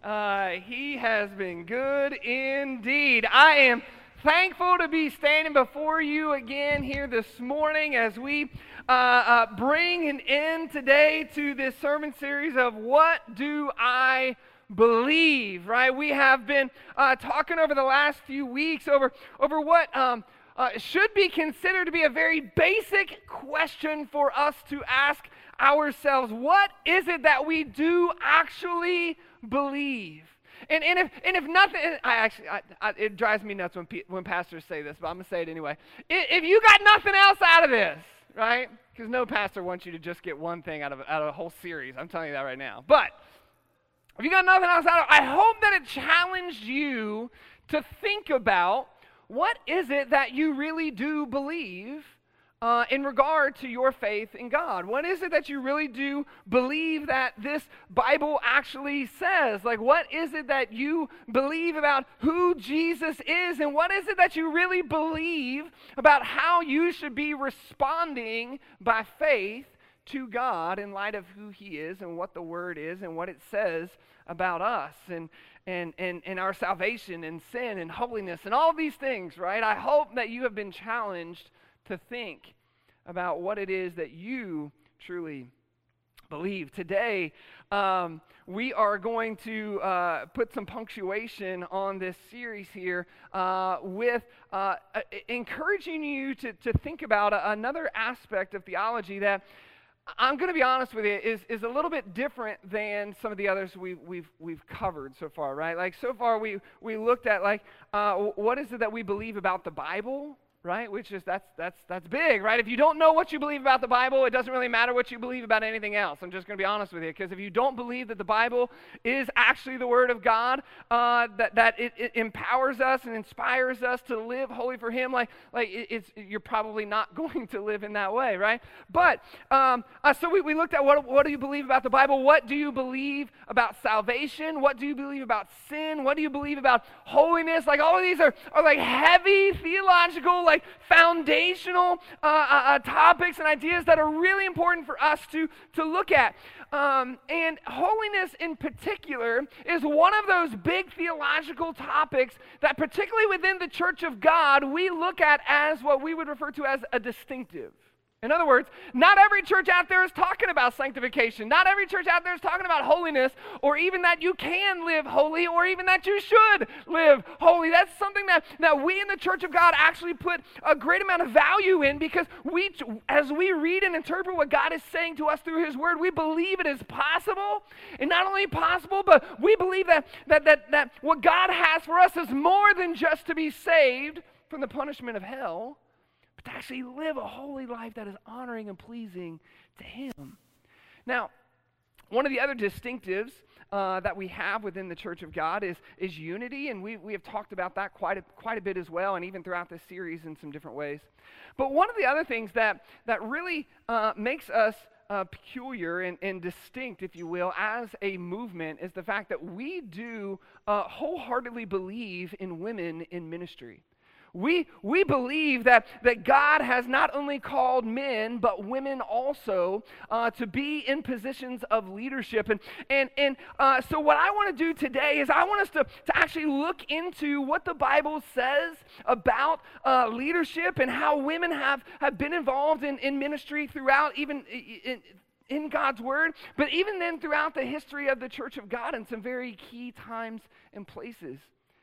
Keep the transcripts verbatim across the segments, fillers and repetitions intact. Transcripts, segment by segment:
Uh, he has been good indeed. I am thankful to be standing before you again here this morning as we uh, uh, bring an end today to this sermon series of What Do I Believe, right? We have been uh, talking over the last few weeks over, over what um, uh, should be considered to be a very basic question for us to ask ourselves. What is it that we do actually believe? And, and if and if nothing, I actually I, I, it drives me nuts when pe- when pastors say this, but I'm gonna say it anyway. I, if you got nothing else out of this, right? Because no pastor wants you to just get one thing out of out of a whole series. I'm telling you that right now. But if you got nothing else out of it, I hope that it challenged you to think about what is it that you really do believe Uh, in regard to your faith in God. What is it that you really do believe that this Bible actually says? Like, what is it that you believe about who Jesus is? And what is it that you really believe about how you should be responding by faith to God in light of who He is and what the Word is and what it says about us and and and, and our salvation and sin and holiness and all these things, right? I hope that you have been challenged to think about what it is that you truly believe. Today, um, we are going to uh, put some punctuation on this series here uh, with uh, uh, encouraging you to, to think about a, another aspect of theology that I'm going to be honest with you, is, is a little bit different than some of the others we've, we've, we've covered so far, right? Like, so far we, we looked at, like, uh, what is it that we believe about the Bible, right? Which is, that's that's that's big, right? If you don't know what you believe about the Bible, it doesn't really matter what you believe about anything else. I'm just going to be honest with you, because if you don't believe that the Bible is actually the Word of God, uh, that that it, it empowers us and inspires us to live holy for Him, like like it, it's you're probably not going to live in that way, right? But um, uh, so we, we looked at what what do you believe about the Bible? What do you believe about salvation? What do you believe about sin? What do you believe about holiness? Like, all of these are are like heavy theological, like foundational uh, uh, topics and ideas that are really important for us to, to look at. Um, and holiness in particular is one of those big theological topics that, particularly within the Church of God, we look at as what we would refer to as a distinctive. In other words, not every church out there is talking about sanctification. Not every church out there is talking about holiness, or even that you can live holy, or even that you should live holy. That's something that, that we in the Church of God actually put a great amount of value in, because we, as we read and interpret what God is saying to us through His Word, we believe it is possible. And not only possible, but we believe that, that, that, that what God has for us is more than just to be saved from the punishment of hell, to actually live a holy life that is honoring and pleasing to Him. Now, one of the other distinctives uh, that we have within the Church of God is, is unity, and we, we have talked about that quite a, quite a bit as well, and even throughout this series in some different ways. But one of the other things that, that really uh, makes us uh, peculiar and, and distinct, if you will, as a movement is the fact that we do uh, wholeheartedly believe in women in ministry. We we believe that, that God has not only called men, but women also uh, to be in positions of leadership. And and and uh, so what I want to do today is I want us to, to actually look into what the Bible says about uh, leadership and how women have, have been involved in, in ministry throughout, even in, in God's Word, but even then throughout the history of the Church of God in some very key times and places.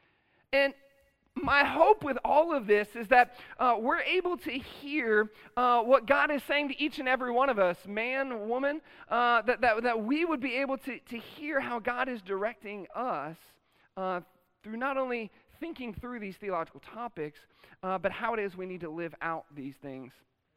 And my hope with all of this is that uh, we're able to hear uh, what God is saying to each and every one of us, man, woman, uh, that, that, that we would be able to, to hear how God is directing us uh, through not only thinking through these theological topics, uh, but how it is we need to live out these things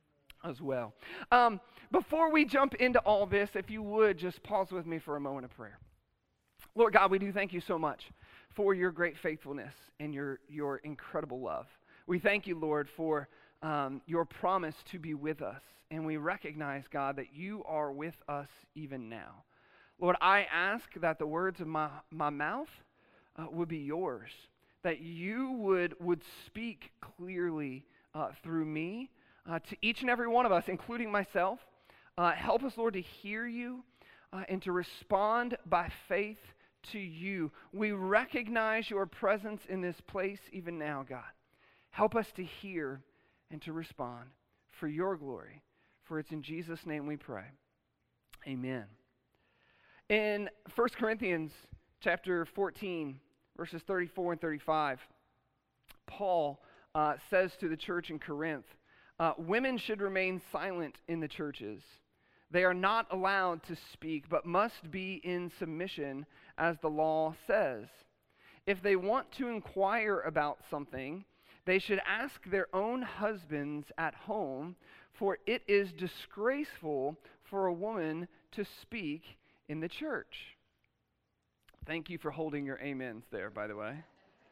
as well. Um, before we jump into all this, if you would just pause with me for a moment of prayer. Lord God, we do thank you so much for your great faithfulness and your, your incredible love. We thank you, Lord, for um, your promise to be with us. And we recognize, God, that you are with us even now. Lord, I ask that the words of my, my mouth uh, would be yours, that you would, would speak clearly uh, through me uh, to each and every one of us, including myself. Uh, help us, Lord, to hear you uh, and to respond by faith to you. We recognize your presence in this place even now, God. Help us to hear and to respond for your glory. For it's in Jesus' name we pray. Amen. In First Corinthians chapter fourteen, verses thirty-four and thirty-five, Paul uh, says to the church in Corinth, uh, women should remain silent in the churches. They are not allowed to speak, but must be in submission, as the law says. If they want to inquire about something, they should ask their own husbands at home, for it is disgraceful for a woman to speak in the church. Thank you for holding your amens there, by the way.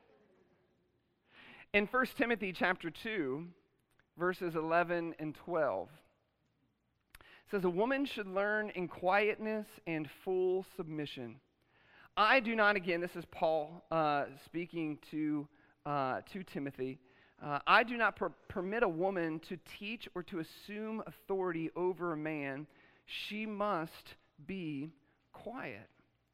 In First Timothy chapter two, verses eleven and twelve, it says, a woman should learn in quietness and full submission. I do not, again, this is Paul uh, speaking to, uh, to Timothy, uh, I do not per- permit a woman to teach or to assume authority over a man. She must be quiet.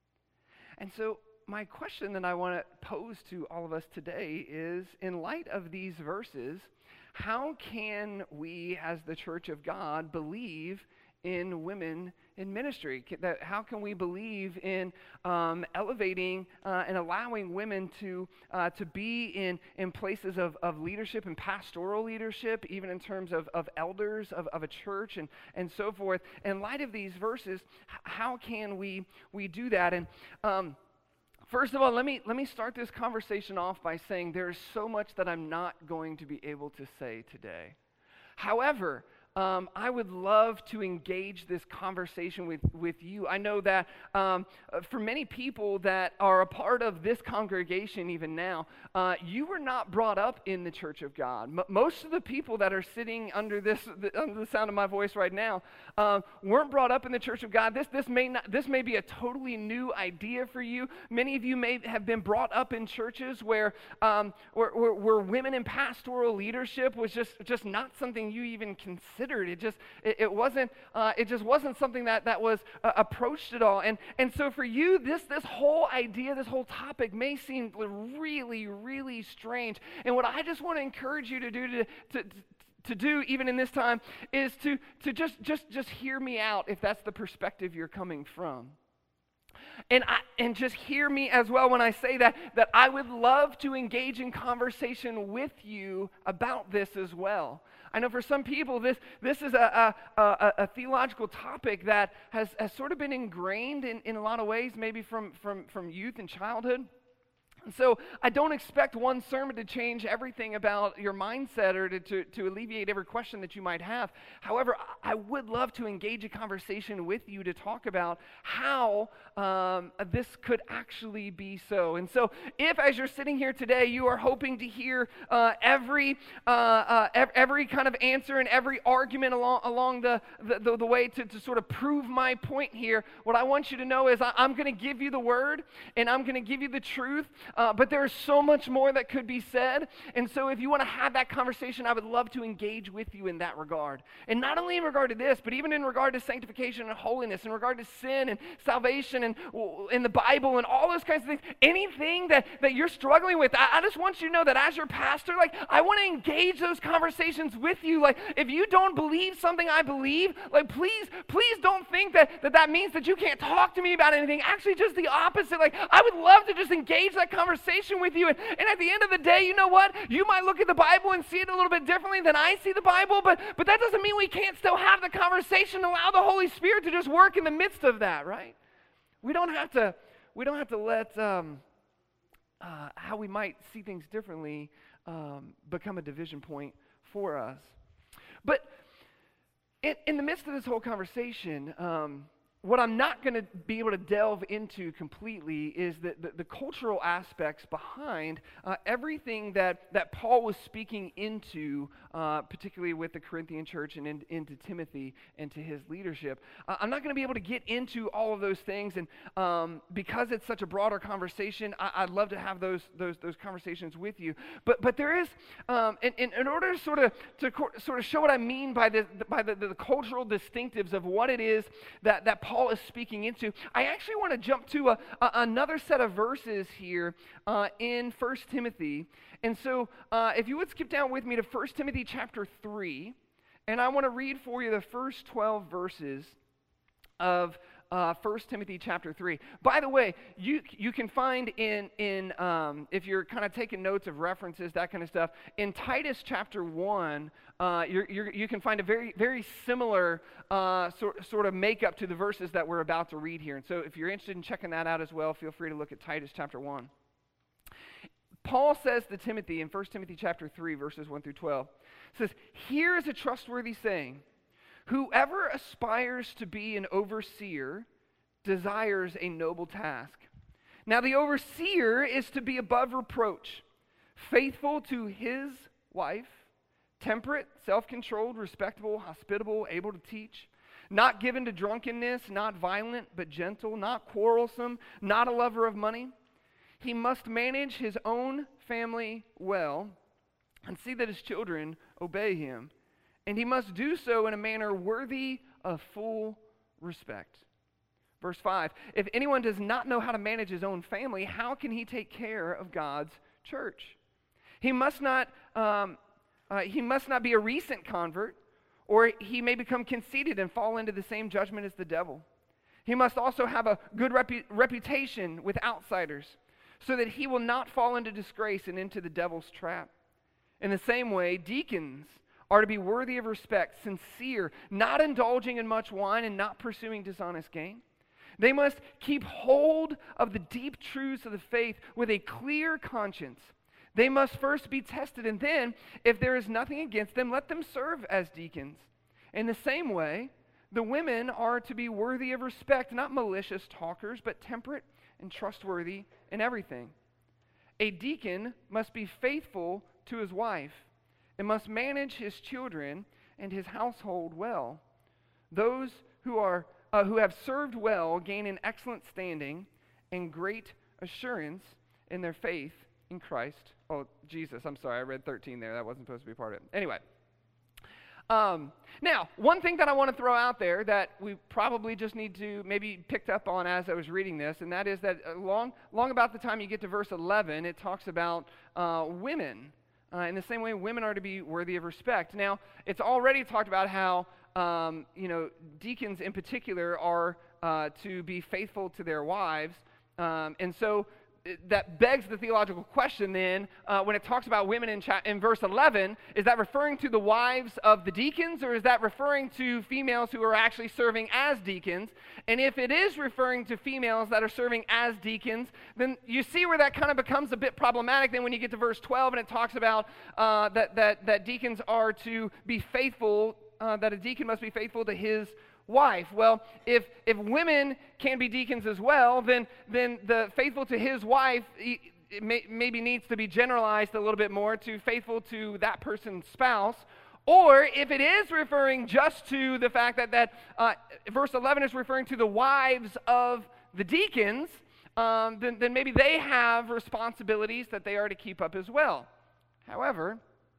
And so my question that I want to pose to all of us today is, in light of these verses, how can we as the Church of God believe in women in ministry? That how can we believe in um, elevating uh, and allowing women to uh, to be in, in places of, of leadership and pastoral leadership, even in terms of, of elders of, of a church and, and so forth? In light of these verses, how can we we do that? And um, first of all, let me let me start this conversation off by saying there is so much that I'm not going to be able to say today. However, Um, I would love to engage this conversation with, with you. I know that um, for many people that are a part of this congregation even now, uh, you were not brought up in the Church of God. M- most of the people that are sitting under this, the, under the sound of my voice right now, uh, weren't brought up in the Church of God. This this may not this may be a totally new idea for you. Many of you may have been brought up in churches where um, where, where, where women in pastoral leadership was just just not something you even considered. It just it, it wasn't uh, it just wasn't something that that was uh, approached at all. And and so for you, this this whole idea, this whole topic may seem really really strange. And what I just want to encourage you to do to to to do even in this time is to to just just just hear me out if that's the perspective you're coming from. And I, and just hear me as well when I say that, that I would love to engage in conversation with you about this as well. I know for some people this this is a, a, a, a theological topic that has, has sort of been ingrained in, in a lot of ways, maybe from, from, from youth and childhood. And so I don't expect one sermon to change everything about your mindset or to, to, to alleviate every question that you might have. However, I would love to engage a conversation with you to talk about how um, this could actually be so. And so if, as you're sitting here today, you are hoping to hear uh, every uh, uh, every kind of answer and every argument along along the, the, the, the way to, to sort of prove my point here, what I want you to know is I, I'm going to give you the word and I'm going to give you the truth. Uh, but there is so much more that could be said. And so if you want to have that conversation, I would love to engage with you in that regard. And not only in regard to this, but even in regard to sanctification and holiness, in regard to sin and salvation and in the Bible and all those kinds of things. Anything that, that you're struggling with, I, I just want you to know that as your pastor, like, I want to engage those conversations with you. Like, if you don't believe something I believe, like, please, please don't think that that, that means that you can't talk to me about anything. Actually, just the opposite. Like, I would love to just engage that conversation conversation with you. And, and at the end of the day, you know what? You might look at the Bible and see it a little bit differently than I see the Bible, but, but that doesn't mean we can't still have the conversation and allow the Holy Spirit to just work in the midst of that, right? We don't have to, we don't have to let um, uh, how we might see things differently um, become a division point for us. But in, in the midst of this whole conversation, um, what I'm not going to be able to delve into completely is the, the, the cultural aspects behind uh, everything that, that Paul was speaking into, uh, particularly with the Corinthian church and in, into Timothy and to his leadership. Uh, I'm not going to be able to get into all of those things, and um, because it's such a broader conversation, I, I'd love to have those those those conversations with you. But but there is, um, in, in, in order to sort of to co- sort of show what I mean by the by the, the, the cultural distinctives of what it is that that Paul Paul is speaking into, I actually want to jump to a, a, another set of verses here uh, in First Timothy. And so uh, if you would skip down with me to First Timothy chapter three, and I want to read for you the first twelve verses of uh, First Timothy chapter three. By the way, you you can find in, in um, if you're kind of taking notes of references, that kind of stuff, in Titus chapter one, uh, you're, you're, you can find a very, very similar uh, sort, sort of makeup to the verses that we're about to read here. And so if you're interested in checking that out as well, feel free to look at Titus chapter one. Paul says to Timothy in First Timothy chapter three, verses one through twelve, says, "Here is a trustworthy saying, whoever aspires to be an overseer desires a noble task. Now the overseer is to be above reproach, faithful to his wife, temperate, self-controlled, respectable, hospitable, able to teach, not given to drunkenness, not violent, but gentle, not quarrelsome, not a lover of money. He must manage his own family well and see that his children obey him. And he must do so in a manner worthy of full respect." Verse five, "If anyone does not know how to manage his own family, how can he take care of God's church? He must not, um, uh, he must not be a recent convert, or he may become conceited and fall into the same judgment as the devil. He must also have a good repu- reputation with outsiders, so that he will not fall into disgrace and into the devil's trap. In the same way, deacons are to be worthy of respect, sincere, not indulging in much wine and not pursuing dishonest gain. They must keep hold of the deep truths of the faith with a clear conscience. They must first be tested, and then, if there is nothing against them, let them serve as deacons. In the same way, the women are to be worthy of respect, not malicious talkers, but temperate and trustworthy in everything. A deacon must be faithful to his wife and must manage his children and his household well. Those who are uh, who have served well gain an excellent standing and great assurance in their faith in Christ." Oh, Jesus, I'm sorry, I read thirteen there. That wasn't supposed to be part of it. Anyway. Um, now, one thing that I want to throw out there that we probably just need to maybe picked up on as I was reading this, and that is that long, long about the time you get to verse eleven, it talks about uh, women. Uh, in the same way, women are to be worthy of respect. Now, it's already talked about how, um, you know, deacons in particular are uh, to be faithful to their wives. Um, and so that begs the theological question then, uh, when it talks about women in, cha- in verse eleven, is that referring to the wives of the deacons, or is that referring to females who are actually serving as deacons? And if it is referring to females that are serving as deacons, then you see where that kind of becomes a bit problematic then when you get to verse twelve and it talks about uh, that, that, that deacons are to be faithful, uh, that a deacon must be faithful to his wife. Well, if if women can be deacons as well, then then the faithful to his wife it may, maybe needs to be generalized a little bit more to faithful to that person's spouse. Or if it is referring just to the fact that that uh, verse eleven is referring to the wives of the deacons, um, then then maybe they have responsibilities that they are to keep up as well. However,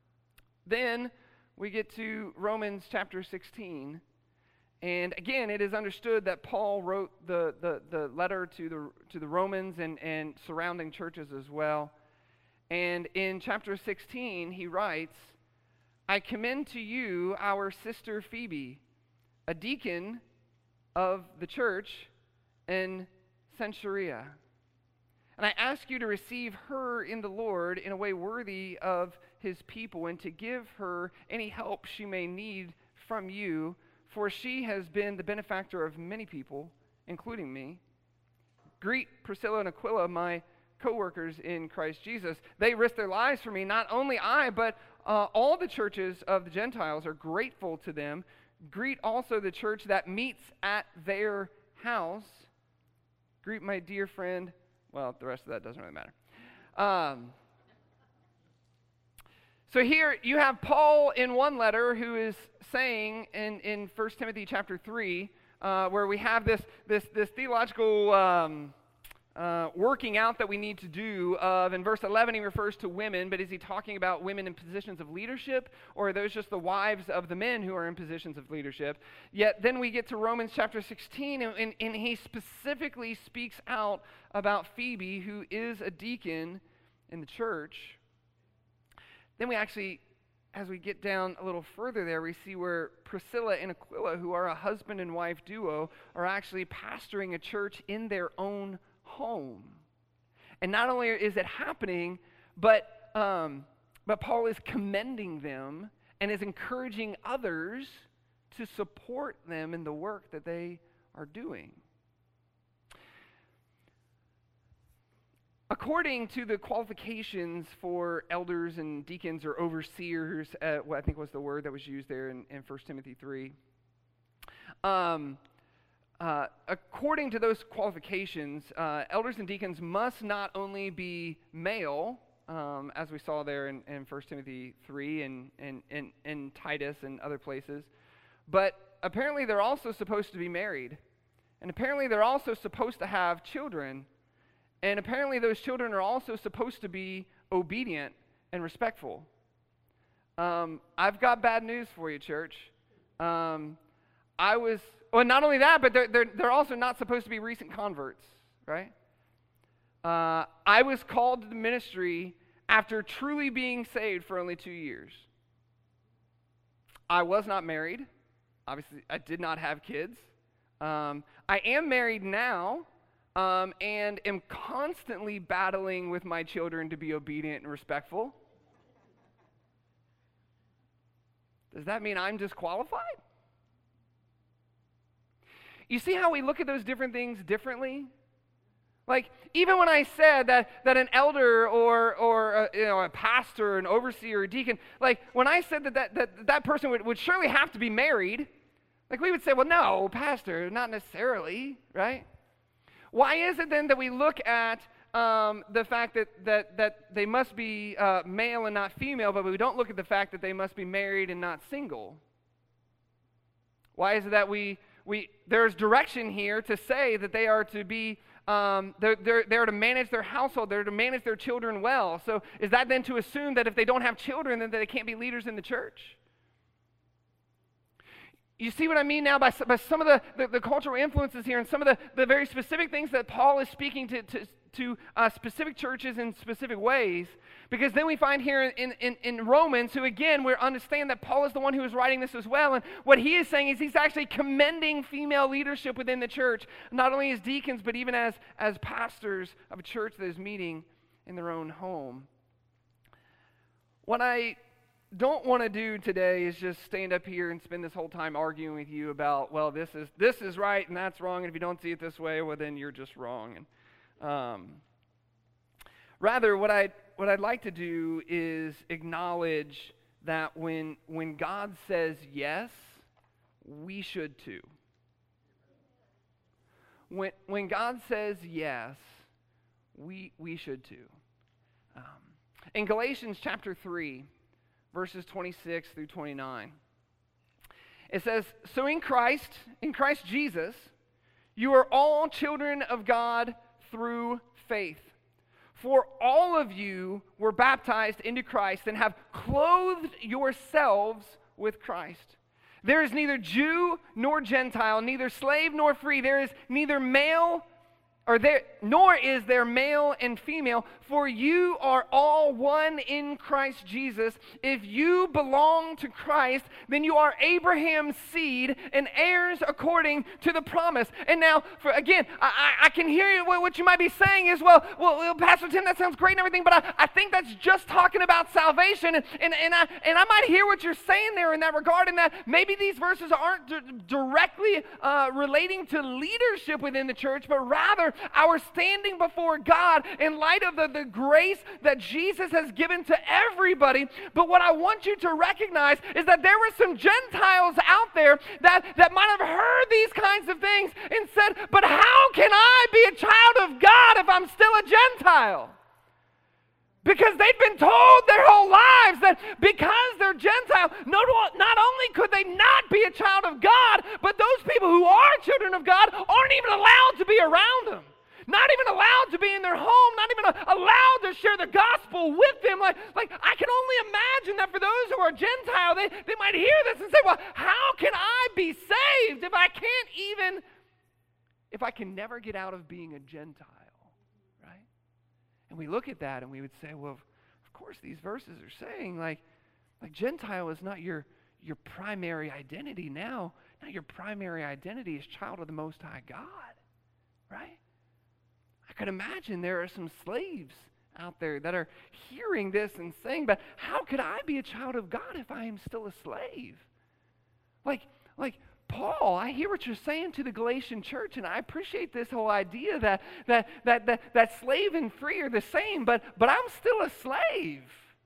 then we get to Romans chapter sixteen. And again, it is understood that Paul wrote the, the, the letter to the to the Romans and, and surrounding churches as well. And in chapter sixteen, he writes, "I commend to you our sister Phoebe, a deacon of the church in Cenchrea. And I ask you to receive her in the Lord in a way worthy of his people, and to give her any help she may need from you, for she has been the benefactor of many people, including me. Greet Priscilla and Aquila, my co-workers in Christ Jesus. They risked their lives for me. Not only I, but uh, all the churches of the Gentiles are grateful to them. Greet also the church that meets at their house. Greet my dear friend." Well, the rest of that doesn't really matter. Um, So here you have Paul in one letter who is saying in, in First Timothy chapter three, uh, where we have this, this, this theological um, uh, working out that we need to do of, in verse eleven, he refers to women, but is he talking about women in positions of leadership, or are those just the wives of the men who are in positions of leadership? Yet then we get to Romans chapter sixteen, and, and, and he specifically speaks out about Phoebe, who is a deacon in the church. Then we actually, as we get down a little further there, we see where Priscilla and Aquila, who are a husband and wife duo, are actually pastoring a church in their own home. And not only is it happening, but um, but Paul is commending them and is encouraging others to support them in the work that they are doing. According to the qualifications for elders and deacons or overseers, uh, what I think was the word that was used there in, in First Timothy three, um, uh, according to those qualifications, uh, elders and deacons must not only be male, um, as we saw there in, in First Timothy three and, and, and, and Titus and other places, but apparently they're also supposed to be married, and apparently they're also supposed to have children. And apparently those children are also supposed to be obedient and respectful. Um, I've got bad news for you, church. Um, I was, well, not only that, but they're, they're, they're also not supposed to be recent converts, right? Uh, I was called to the ministry after truly being saved for only two years. I was not married. Obviously, I did not have kids. Um, I am married now. Um, and am constantly battling with my children to be obedient and respectful. Does that mean I'm disqualified? You see how we look at those different things differently? Like, even when I said that, that an elder or, or a, you know, a pastor, an overseer, a deacon, like, when I said that that, that, that person would, would surely have to be married, like, we would say, well, no, pastor, not necessarily, right? Why is it then that we look at um, the fact that, that, that they must be uh, male and not female, but we don't look at the fact that they must be married and not single? Why is it that we, we there's direction here to say that they are to be, um, they're, they're, they're to manage their household, they're to manage their children well. So is that then to assume that if they don't have children, then they can't be leaders in the church? You see what I mean now by, by some of the, the, the cultural influences here and some of the, the very specific things that Paul is speaking to, to, to uh, specific churches in specific ways. Because then we find here in, in, in Romans, who again, we understand that Paul is the one who is writing this as well. And what he is saying is he's actually commending female leadership within the church, not only as deacons, but even as, as pastors of a church that is meeting in their own home. What I don't want to do today is just stand up here and spend this whole time arguing with you about, well, this is this is right and that's wrong, and if you don't see it this way, well, then you're just wrong. And um, rather, what I what I'd like to do is acknowledge that when when God says yes, we should too. When when God says yes, we we should too. Um, in Galatians chapter three. Verses twenty-six through twenty-nine. It says, so in Christ, in Christ Jesus, you are all children of God through faith. For all of you were baptized into Christ and have clothed yourselves with Christ. There is neither Jew nor Gentile, neither slave nor free. There is neither male Or there, nor is there male and female, for you are all one in Christ Jesus. If you belong to Christ, then you are Abraham's seed and heirs according to the promise. And now, for again, I, I can hear you, what you might be saying is, well, well, well Pastor Tim, that sounds great and everything, but I, I think that's just talking about salvation. And, and, and, I, and I might hear what you're saying there in that regard, in that maybe these verses aren't d- directly uh, relating to leadership within the church, but rather our standing before God in light of the, the grace that Jesus has given to everybody. But what I want you to recognize is that there were some Gentiles out there that, that might have heard these kinds of things and said, but how can I be a child of God if I'm still a Gentile? Because they'd been told their whole lives that because they're Gentile, not, not only could they not be a child of God, but those people who are children of God aren't even allowed to be around them. not even allowed to be in their home, not even allowed to share the gospel with them. Like, like I can only imagine that for those who are Gentile, they, they might hear this and say, well, how can I be saved if I can't even, if I can never get out of being a Gentile, right? And we look at that and we would say, well, of course these verses are saying like, like Gentile is not your, your primary identity now. Now your primary identity is child of the Most High God, right? I could imagine there are some slaves out there that are hearing this and saying, but how could I be a child of God if I am still a slave? Like, like Paul, I hear what you're saying to the Galatian church, and I appreciate this whole idea that that that that, that slave and free are the same, but but I'm still a slave.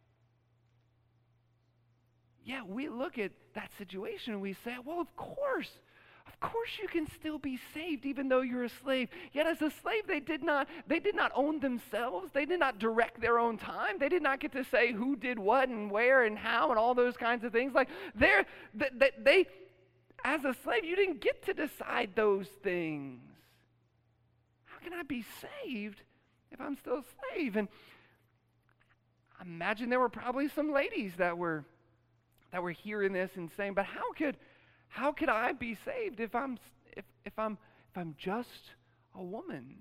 Yeah, we look at that situation and we say, well, of course, of course you can still be saved even though you're a slave. Yet as a slave, they did not, they did not own themselves. They did not direct their own time. They did not get to say who did what and where and how and all those kinds of things. Like they're, they, they as a slave, you didn't get to decide those things. How can I be saved if I'm still a slave? And I imagine there were probably some ladies that were that were hearing this and saying, but how could how could I be saved if I'm if if I'm if I'm just a woman?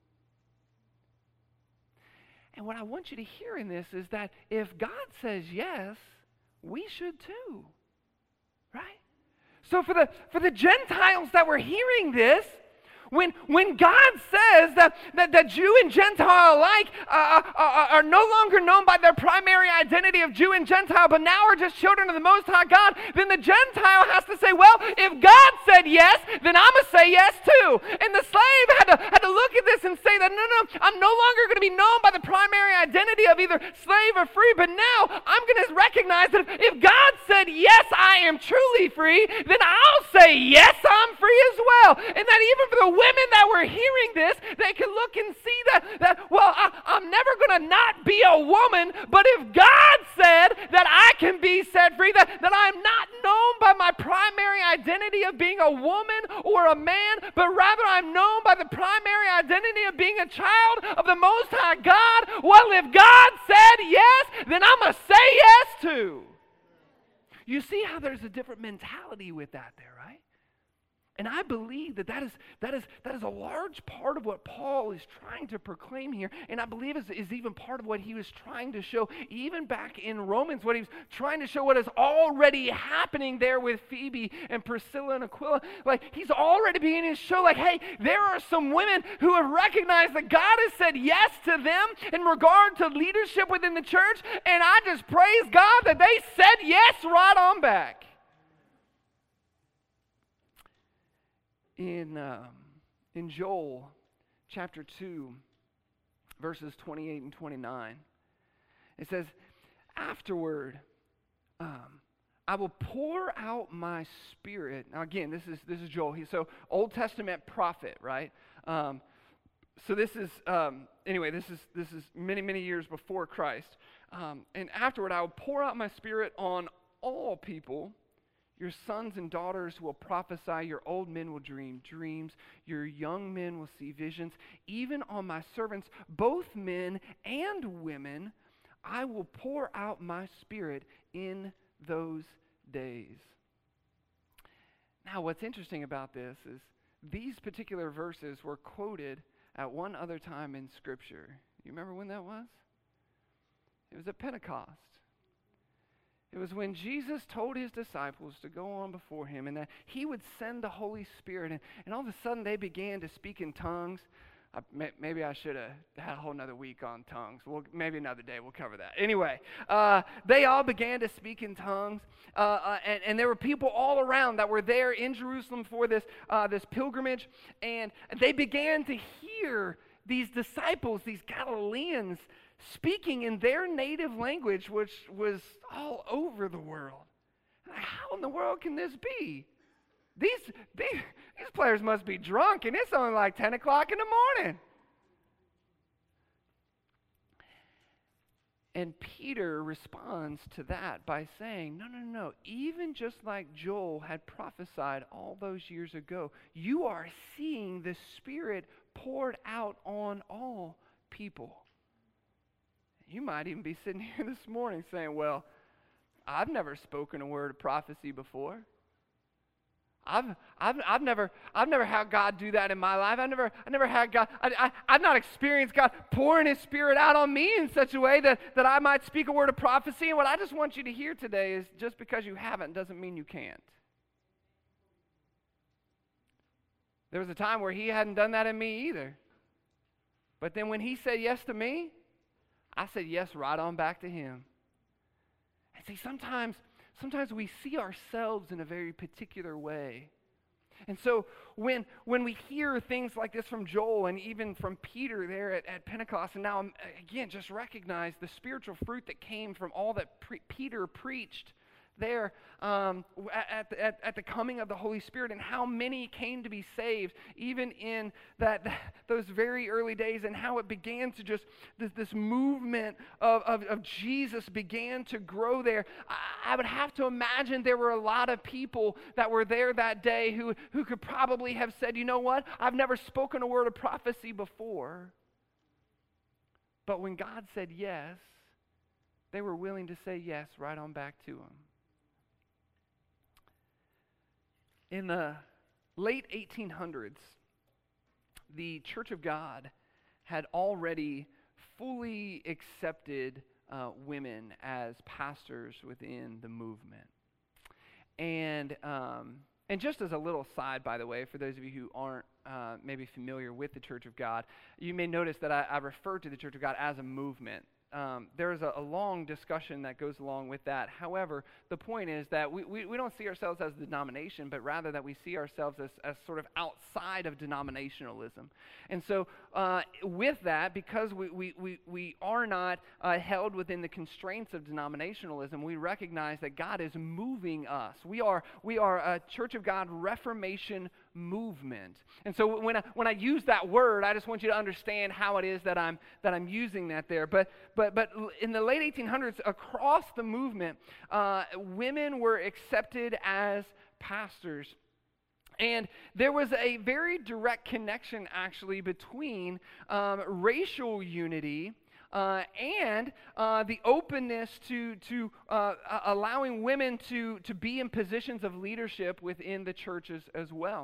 And what I want you to hear in this is that if God says yes, we should too. Right? So for the for the Gentiles that were hearing this, When, when God says that, that, that Jew and Gentile alike uh, are, are no longer known by their primary identity of Jew and Gentile, but now are just children of the Most High God, then the Gentile has to say, well, if God said yes, then I'm going to say yes too. And the slave had to, had to look at this and say that, no, no, I'm no longer going to be known by the primary identity of either slave or free, but now I'm going to recognize that if God said, yes, I am truly free, then I'll say, yes, I'm free as well. And that even for the women that were hearing this, they could look and see that, that well, I, I'm never going to not be a woman, but if God said that I can be set free, that, that I'm not known by my primary identity of being a woman or a man, but rather I'm known by the primary identity of being a child of the Most High God, well, if God said yes, then I'm going to say yes too. You see how there's a different mentality with that there, right? And I believe that that is, that is, that is a large part of what Paul is trying to proclaim here. And I believe is, is even part of what he was trying to show, even back in Romans, what he was trying to show what is already happening there with Phoebe and Priscilla and Aquila. Like, he's already beginning to show, like, hey, there are some women who have recognized that God has said yes to them in regard to leadership within the church. And I just praise God that they said yes right on back. In, um, in Joel chapter two, verses twenty-eight and twenty-nine, it says, afterward, um, I will pour out my spirit. Now again, this is this is Joel. He's so Old Testament prophet, right? Um, so this is um, anyway. This is this is many many years before Christ. Um, and afterward, I will pour out my spirit on all people. Your sons and daughters will prophesy, your old men will dream dreams, your young men will see visions. Even on my servants, both men and women, I will pour out my spirit in those days. Now, what's interesting about this is these particular verses were quoted at one other time in Scripture. You remember when that was? It was at Pentecost. It was when Jesus told his disciples to go on before him and that he would send the Holy Spirit. And, and all of a sudden they began to speak in tongues. I, may, maybe I should have had a whole nother week on tongues. Well, maybe another day we'll cover that. Anyway, uh, they all began to speak in tongues. Uh, uh, and, and there were people all around that were there in Jerusalem for this, uh, this pilgrimage. And they began to hear these disciples, these Galileans, speaking in their native language, which was all over the world. How in the world can this be? These, these, these players must be drunk, and it's only like ten o'clock in the morning. And Peter responds to that by saying, no, no, no, even just like Joel had prophesied all those years ago, you are seeing the Spirit poured out on all people. You might even be sitting here this morning saying, well, I've never spoken a word of prophecy before. I've, I've, I've never, I've never had God do that in my life. I've never, I never had God. I, I, I've not experienced God pouring His Spirit out on me in such a way that, that I might speak a word of prophecy. And what I just want you to hear today is, just because you haven't doesn't mean you can't. There was a time where He hadn't done that in me either. But then when He said yes to me, I said yes right on back to Him. And see, sometimes. Sometimes we see ourselves in a very particular way. And so when when we hear things like this from Joel and even from Peter there at, at Pentecost, and now again just recognize the spiritual fruit that came from all that pre- Peter preached there um, at, the, at, at the coming of the Holy Spirit, and how many came to be saved even in that, that those very early days, and how it began to just this, this movement of, of, of Jesus began to grow there. I, I would have to imagine there were a lot of people that were there that day who, who could probably have said, you know what, I've never spoken a word of prophecy before. But when God said yes, they were willing to say yes right on back to Him. In the late eighteen hundreds, the Church of God had already fully accepted uh, women as pastors within the movement. And um, and just as a little side, by the way, for those of you who aren't uh, maybe familiar with the Church of God, you may notice that I, I refer to the Church of God as a movement. Um, there's a, a long discussion that goes along with that. However, the point is that we, we, we don't see ourselves as a denomination, but rather that we see ourselves as, as sort of outside of denominationalism. And so uh, with that, because we, we, we, we are not uh, held within the constraints of denominationalism, we recognize that God is moving us. We are, we are a Church of God Reformation movement. And so when I, when I use that word, I just want you to understand how it is that I'm that I'm using that there. But but but in the late eighteen hundreds, across the movement, uh, women were accepted as pastors. And there was a very direct connection, actually, between um, racial unity Uh, and uh, the openness to to uh, allowing women to to be in positions of leadership within the churches as well.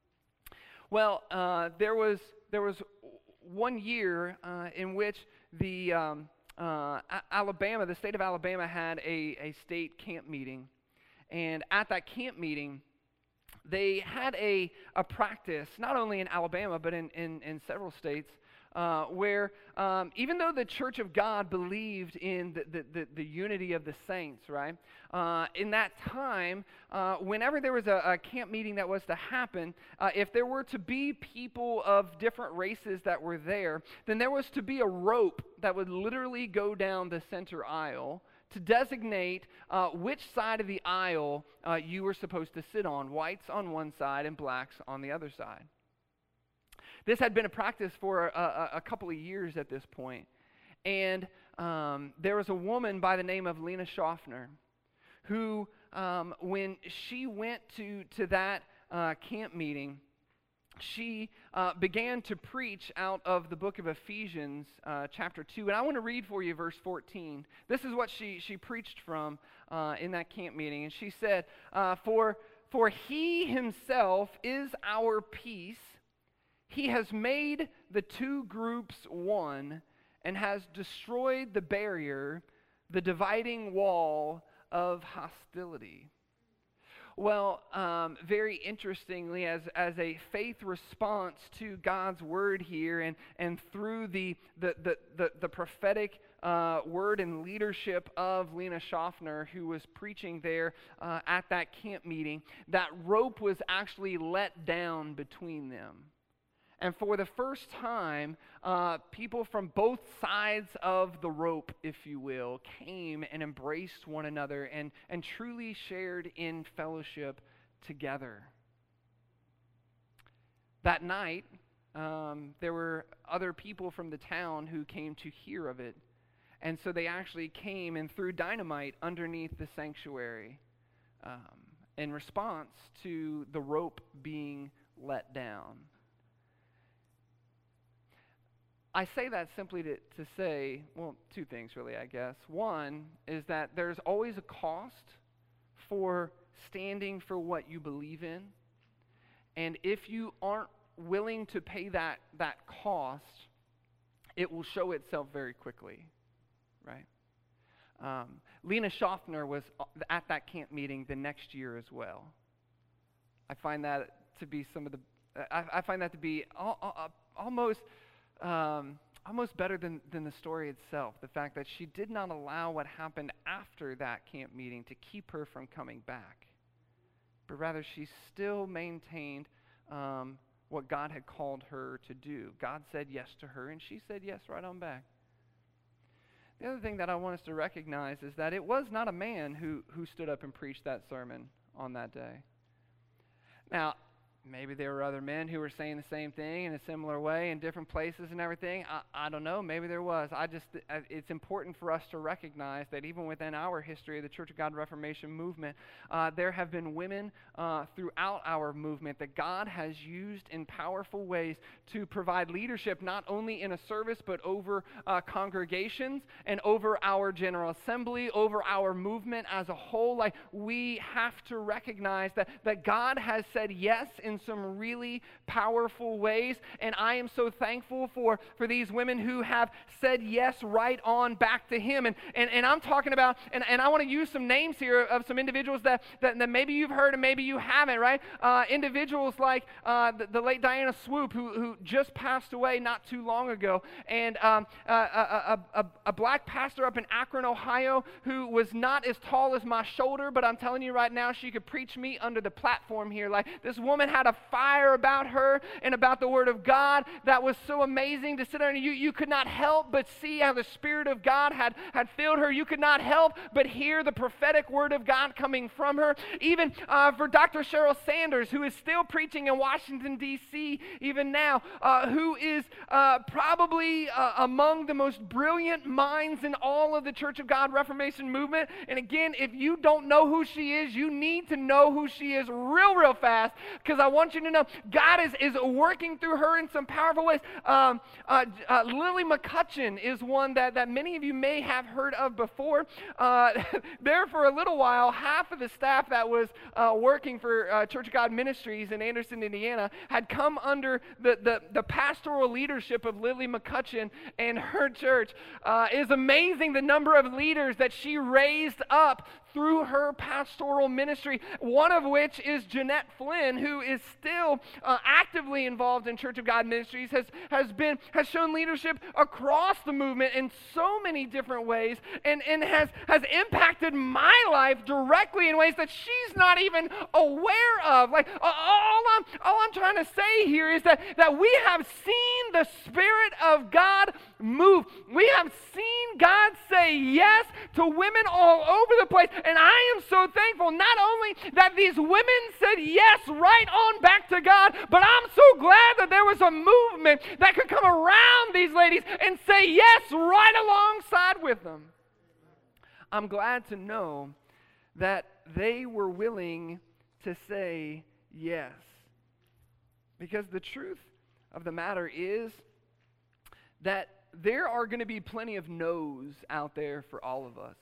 Well, uh, there was there was one year uh, in which the um, uh, Alabama, the state of Alabama, had a, a state camp meeting, and at that camp meeting, they had a a practice, not only in Alabama but in in, in several states. Uh, where um, even though the Church of God believed in the, the, the, the unity of the saints, right? Uh, in that time, uh, whenever there was a, a camp meeting that was to happen, uh, if there were to be people of different races that were there, then there was to be a rope that would literally go down the center aisle to designate uh, which side of the aisle uh, you were supposed to sit on, whites on one side and blacks on the other side. This had been a practice for a, a, a couple of years at this point. And um, there was a woman by the name of Lena Schaffner who, um, when she went to, to that uh, camp meeting, she uh, began to preach out of the book of Ephesians, uh, chapter two. And I want to read for you verse fourteen. This is what she, she preached from uh, in that camp meeting. And she said, uh, for, for He Himself is our peace. He has made the two groups one and has destroyed the barrier, the dividing wall of hostility. Well, um, very interestingly, as, as a faith response to God's word here, and, and through the, the, the, the, the prophetic uh, word and leadership of Lena Schaffner, who was preaching there uh, at that camp meeting, that rope was actually let down between them. And for the first time, uh, people from both sides of the rope, if you will, came and embraced one another and, and truly shared in fellowship together. That night, um, there were other people from the town who came to hear of it. And so they actually came and threw dynamite underneath the sanctuary um, in response to the rope being let down. I say that simply to, to say, well, two things really, I guess. One is that there's always a cost for standing for what you believe in. And if you aren't willing to pay that, that cost, it will show itself very quickly, right? Um, Lena Schaffner was at that camp meeting the next year as well. I find that to be some of the, I, I find that to be al- al- almost, um, almost better than, than the story itself. The fact that she did not allow what happened after that camp meeting to keep her from coming back, but rather she still maintained um, what God had called her to do. God said yes to her, and she said yes right on back. The other thing that I want us to recognize is that it was not a man who, who stood up and preached that sermon on that day. Now, maybe there were other men who were saying the same thing in a similar way in different places and everything. I, I don't know. Maybe there was. I just, it's important for us to recognize that even within our history of the Church of God Reformation movement, uh, there have been women uh, throughout our movement that God has used in powerful ways to provide leadership, not only in a service, but over uh, congregations and over our General Assembly, over our movement as a whole. Like, we have to recognize that, that God has said yes in some really powerful ways, and I am so thankful for, for these women who have said yes right on back to Him. And and, and I'm talking about, and, and I want to use some names here of some individuals that, that, that maybe you've heard and maybe you haven't, right? Uh, individuals like uh, the, the late Diana Swoop, who, who just passed away not too long ago, and um, a, a, a, a black pastor up in Akron, Ohio, who was not as tall as my shoulder, but I'm telling you right now, she could preach me under the platform here. Like, this woman had a fire about her and about the Word of God that was so amazing to sit there, and you, you could not help but see how the Spirit of God had, had filled her. You could not help but hear the prophetic Word of God coming from her. Even uh, for Doctor Cheryl Sanders, who is still preaching in Washington, D C even now, uh, who is uh, probably uh, among the most brilliant minds in all of the Church of God Reformation movement. And again, if you don't know who she is, you need to know who she is real, real fast, because I want you to know God is, is working through her in some powerful ways. Um, uh, uh, Lily McCutcheon is one that, that many of you may have heard of before. Uh, there for a little while, half of the staff that was uh, working for uh, Church of God Ministries in Anderson, Indiana, had come under the, the, the pastoral leadership of Lily McCutcheon and her church. Uh, it is amazing the number of leaders that she raised up through her pastoral ministry, one of which is Jeanette Flynn, who is still uh, actively involved in Church of God Ministries, has, has been has shown leadership across the movement in so many different ways, and, and has, has impacted my life directly in ways that she's not even aware of. Like, all I'm, all I'm trying to say here is that, that we have seen the Spirit of God move. We have seen God say yes to women all over the place. And I am so thankful not only that these women said yes right on back to God, but I'm so glad that there was a movement that could come around these ladies and say yes right alongside with them. I'm glad to know that they were willing to say yes. Because the truth of the matter is that there are going to be plenty of no's out there for all of us.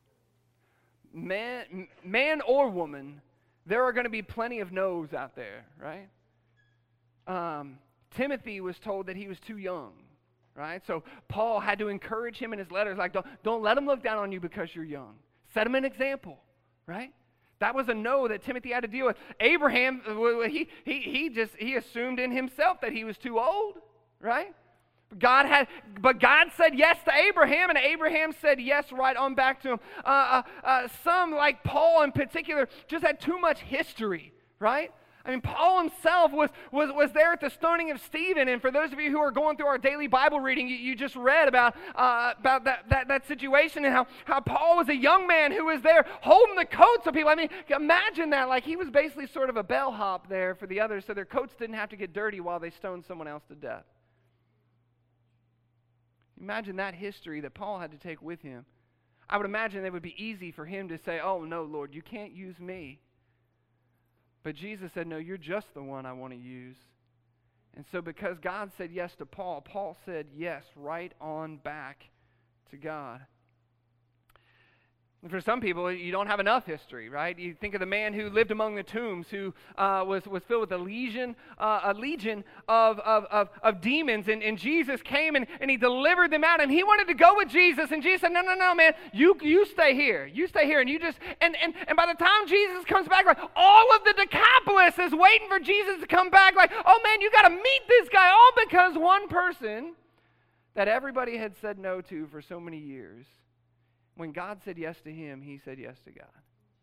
Man, man or woman, there are going to be plenty of no's out there, right? Um, Timothy was told that he was too young, right? So Paul had to encourage him in his letters, like, don't, don't let him look down on you because you're young. Set him an example, right? That was a no that Timothy had to deal with. Abraham, he, he, he just, he assumed in himself that he was too old, right? God had, but God said yes to Abraham, and Abraham said yes right on back to him. Uh, uh, uh, some, like Paul in particular, just had too much history, right? I mean, Paul himself was, was, was there at the stoning of Stephen, and for those of you who are going through our daily Bible reading, you, you just read about, uh, about that, that, that situation and how, how Paul was a young man who was there holding the coats of people. I mean, imagine that. Like, he was basically sort of a bellhop there for the others, so their coats didn't have to get dirty while they stoned someone else to death. Imagine that history that Paul had to take with him. I would imagine it would be easy for him to say, oh, no, Lord, you can't use me. But Jesus said, no, you're just the one I want to use. And so because God said yes to Paul, Paul said yes right on back to God. And for some people, you don't have enough history, right? You think of the man who lived among the tombs, who uh, was, was filled with a legion, uh, a legion of, of, of, of demons, and, and Jesus came and, and he delivered them out, and he wanted to go with Jesus, and Jesus said, no, no, no, man, you you stay here. You stay here, and you just, and, and, and by the time Jesus comes back, like, all of the Decapolis is waiting for Jesus to come back, like, oh, man, you got to meet this guy, all because one person that everybody had said no to for so many years, when God said yes to him, he said yes to God.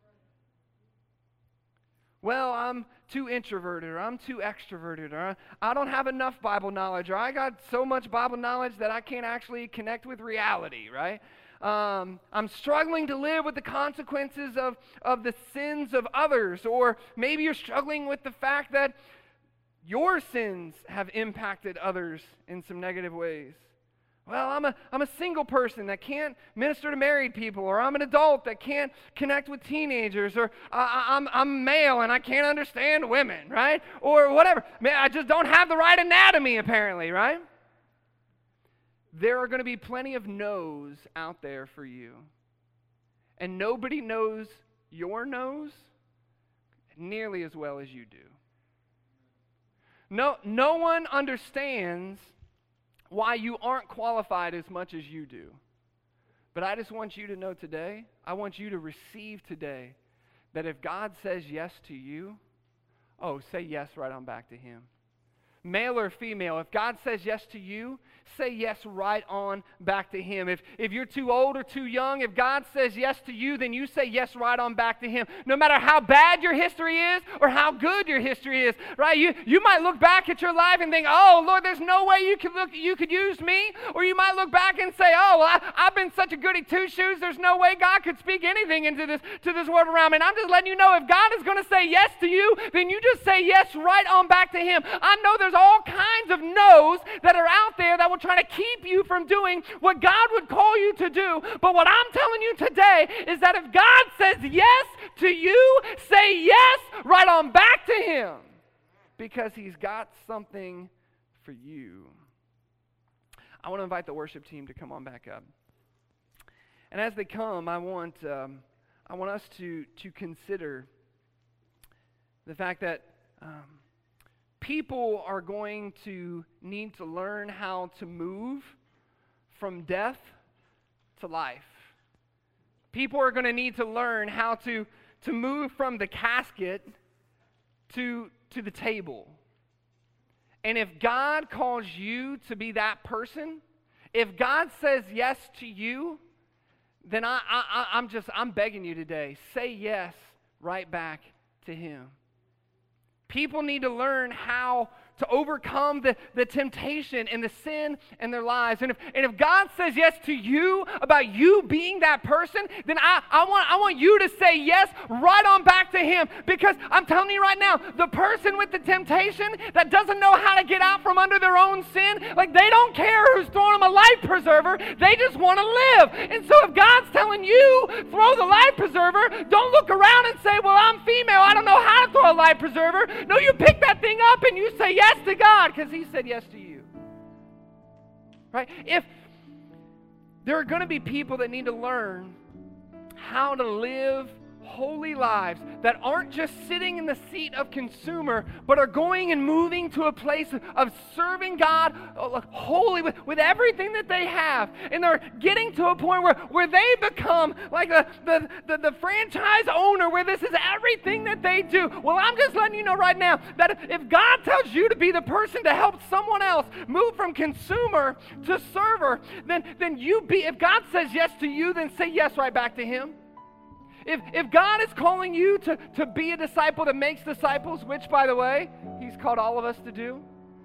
Well, I'm too introverted, or I'm too extroverted, or I don't have enough Bible knowledge, or I got so much Bible knowledge that I can't actually connect with reality, right? Um, I'm struggling to live with the consequences of, of the sins of others, or maybe you're struggling with the fact that your sins have impacted others in some negative ways. Well, I'm a, I'm a single person that can't minister to married people, or I'm an adult that can't connect with teenagers, or I, I'm, I'm male and I can't understand women, right? Or whatever. Man, I just don't have the right anatomy, apparently, right? There are going to be plenty of no's out there for you. And nobody knows your no's nearly as well as you do. No, no one understands why you aren't qualified as much as you do. But I just want you to know today, I want you to receive today, that if God says yes to you, oh, say yes right on back to him. Male or female, if God says yes to you, say yes right on back to him. If, if you're too old or too young, if God says yes to you, then you say yes right on back to him. No matter how bad your history is or how good your history is, right? You, you might look back at your life and think, oh, Lord, there's no way you could, look, you could use me. Or you might look back and say, oh, well, I, I've been such a goody two-shoes, there's no way God could speak anything into this, to this world around me. And I'm just letting you know, if God is going to say yes to you, then you just say yes right on back to him. I know there's all kinds of no's that are out there that will try to keep you from doing what God would call you to do. But what I'm telling you today is that if God says yes to you, say yes right on back to him, because he's got something for you. I want to invite the worship team to come on back up. And as they come, I want um, I want us to, to consider the fact that um, people are going to need to learn how to move from death to life. People are going to need to learn how to, to move from the casket to, to the table. And if God calls you to be that person, if God says yes to you, then I, I, I'm just, I'm begging you today, say yes right back to him. People need to learn how to overcome the, the temptation and the sin in their lives. And if, and if God says yes to you about you being that person, then I, I, want, I want you to say yes right on back to him. Because I'm telling you right now, the person with the temptation that doesn't know how to get out from under their own sin, like they don't care who's throwing them a life preserver. They just want to live. And so if God's telling you, throw the life preserver, don't look around and say, well, I'm female, I don't know how to throw a life preserver. No, you pick that thing up and you say yes to God, because he said yes to you. Right? If there are going to be people that need to learn how to live holy lives that aren't just sitting in the seat of consumer, but are going and moving to a place of serving God wholly with, with everything that they have. And they're getting to a point where, where they become like the, the, the, the franchise owner, where this is everything that they do. Well, I'm just letting you know right now that if, if God tells you to be the person to help someone else move from consumer to server, then, then you be, if God says yes to you, then say yes right back to him. If, if God is calling you to, to be a disciple that makes disciples, which, by the way, he's called all of us to do.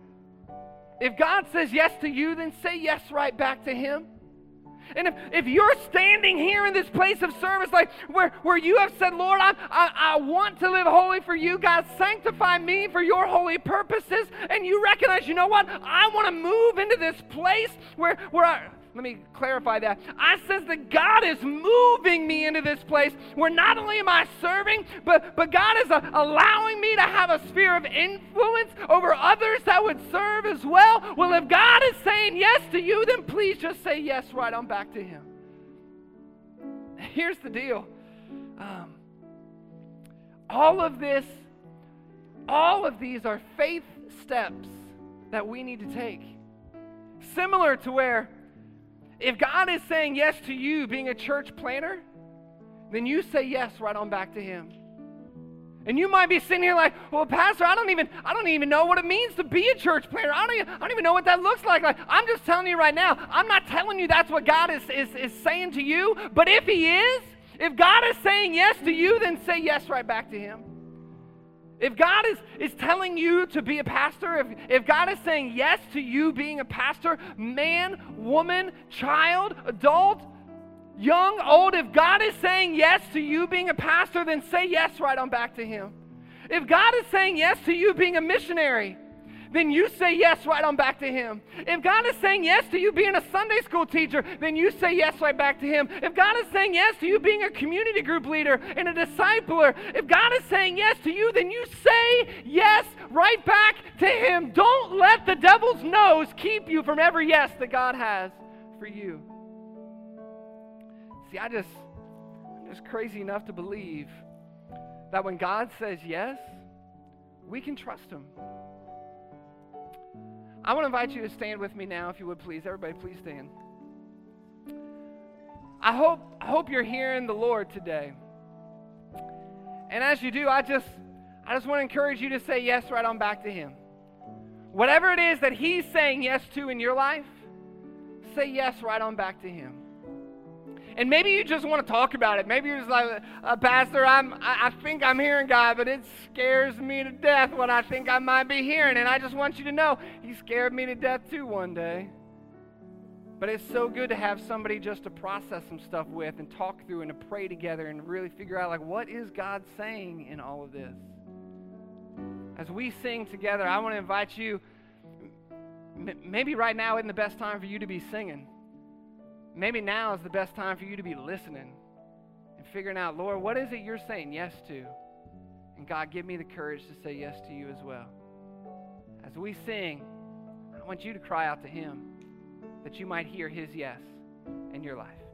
If God says yes to you, then say yes right back to him. And if, if you're standing here in this place of service, like where, where you have said, Lord, I, I, I want to live holy for you. God, sanctify me for your holy purposes. And you recognize, you know what? I want to move into this place where, where I, let me clarify that. I says that God is moving me into this place where not only am I serving, but, but God is uh, allowing me to have a sphere of influence over others that would serve as well. Well, if God is saying yes to you, then please just say yes right on back to him. Here's the deal. Um, all of this, all of these are faith steps that we need to take. Similar to where if God is saying yes to you being a church planner, then you say yes right on back to him. And you might be sitting here like, well, Pastor, I don't even I don't even know what it means to be a church planner. I don't even, I don't even know what that looks like. Like, I'm just telling you right now, I'm not telling you that's what God is, is, is saying to you. But if he is, if God is saying yes to you, then say yes right back to him. If God is, is telling you to be a pastor, if, if God is saying yes to you being a pastor, man, woman, child, adult, young, old, if God is saying yes to you being a pastor, then say yes right on back to him. If God is saying yes to you being a missionary, then you say yes right on back to him. If God is saying yes to you being a Sunday school teacher, then you say yes right back to him. If God is saying yes to you being a community group leader and a discipler, if God is saying yes to you, then you say yes right back to him. Don't let the devil's nose keep you from every yes that God has for you. See, I just, I'm just crazy enough to believe that when God says yes, we can trust him. I want to invite you to stand with me now, if you would please. Everybody, please stand. I hope, I hope you're hearing the Lord today. And as you do, I just, I just want to encourage you to say yes right on back to him. Whatever it is that he's saying yes to in your life, say yes right on back to him. And maybe you just want to talk about it. Maybe you're just like, uh, Pastor, I'm, I, I think I'm hearing God, but it scares me to death what I think I might be hearing. And I just want you to know, he scared me to death too one day. But it's so good to have somebody just to process some stuff with and talk through and to pray together and really figure out, like, what is God saying in all of this? As we sing together, I want to invite you, m- maybe right now isn't the best time for you to be singing. Maybe now is the best time for you to be listening and figuring out, Lord, what is it you're saying yes to? And God, give me the courage to say yes to you as well. As we sing, I want you to cry out to him that you might hear his yes in your life.